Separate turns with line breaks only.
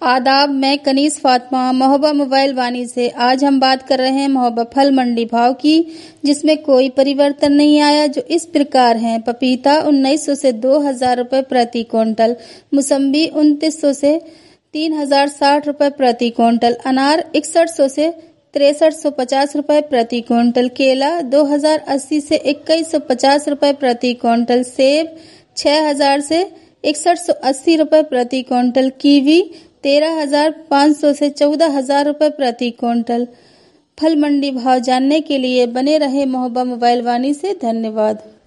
आदाब, मैं कनीस फातिमा महोबा मोबाइल वानी से। आज हम बात कर रहे हैं महोबा फल मंडी भाव की, जिसमें कोई परिवर्तन नहीं आया, जो इस प्रकार हैं। पपीता 1900 से 2000 रुपए प्रति क्विंटल, मौसम्बी 2900 से 3060 रुपए प्रति क्विंटल, अनार 6100 से 6350 रुपए प्रति क्विंटल, केला 2080 से 2150 रुपए प्रति क्विंटल, सेब 6000 से 6180 रुपए प्रति क्विंटल, कीवी 13,500 से 14,000 रुपए प्रति क्विंटल। फल मंडी भाव जानने के लिए बने रहे महोबा मोबाइल वानी से। धन्यवाद।